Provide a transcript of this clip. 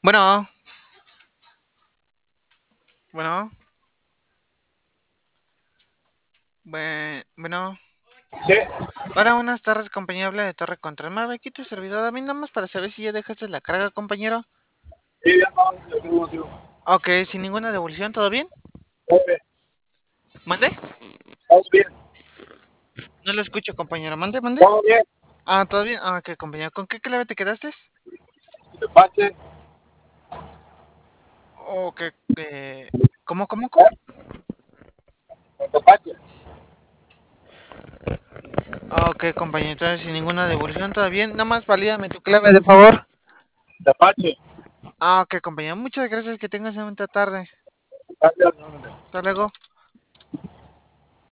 Bueno, bueno, bueno. Sí, Hola, buenas tardes, compañero. Habla de Torre Control. Aquí tu servidor. A mí nada más para saber si ya dejaste la carga, compañero. sí, ya no, yo tengo motivo. Ok, sin ninguna devolución, ¿todo bien? Todo bien, ¿Mande? todo bien, No lo escucho, compañero. ¿Mande? todo bien. Ah, ¿todo bien? Ah, ok, compañero. ¿Con qué clave te quedaste? Tepache, O que... ¿Cómo? con Tepache, Ah, ok, compañero. Entonces, sin ninguna devolución, ¿todo bien? Nada más valídame tu clave, de favor. Tepache. Ah, ok, compañero. Muchas gracias. Que tengas una buena tarde. Gracias, no, no, no. Hasta luego.